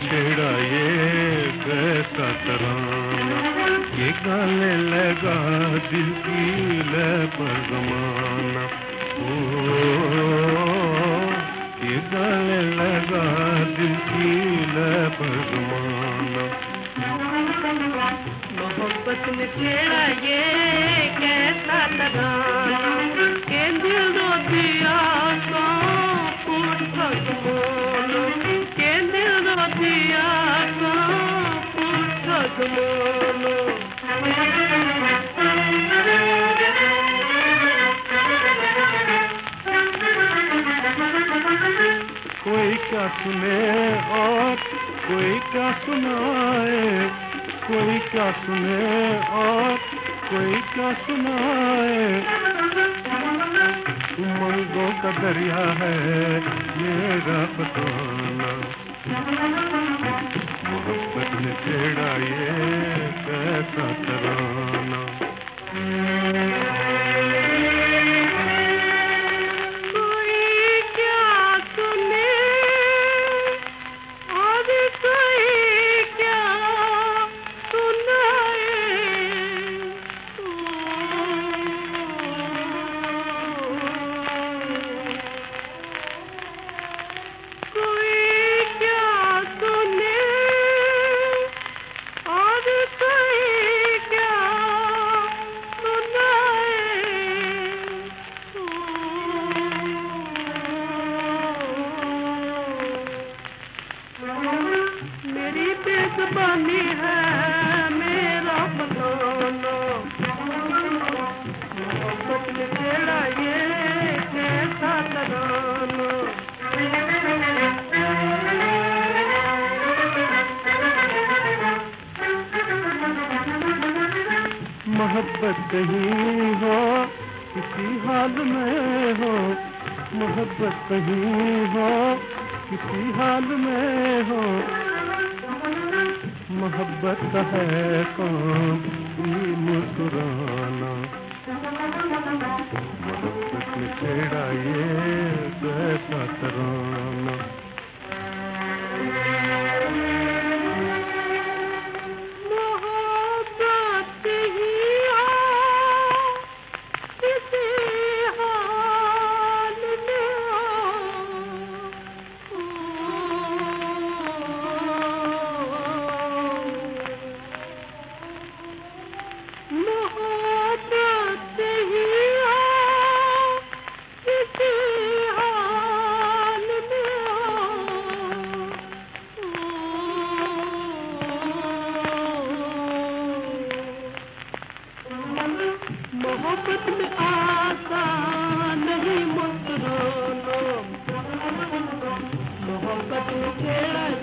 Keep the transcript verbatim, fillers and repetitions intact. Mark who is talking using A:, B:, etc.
A: छेड़ा ये कैसा तराना, ये गाने लगा दिल की लय पर ज़माना। ओ ये गाने लगा दिल की लय पर ज़माना।
B: मोहब्बत ने छेड़ा ये कैसा तराना, के दिल दो दिया तो पूछो तुमोनो, के दिल दो दिया तो पूछो तुमोनो।
A: कोई क्या सुने और कोई क्या सुनाए, कोई क्या सुने और कोई क्या सुनाए। उमंगों का दरिया है मेरा फसाना, मोहब्बत ने छेड़ा ये कैसा तराना।
B: मेरी बेज़ुबानी है मेरा फसाना, मोहब्बत ने छेड़ा ये कैसा तराना।
A: मोहब्बत कहीं हो किसी हाल में हो, मोहब्बत कहीं हो किसी हाल में हो। मोहब्बत का है कौन ये मुस्कुराना, मोहब्बत ने छेड़ा ये कैसा तराना।
B: मोहब्बत में आसान नहीं मुस्कुराना, मोहब्बत में छेड़ा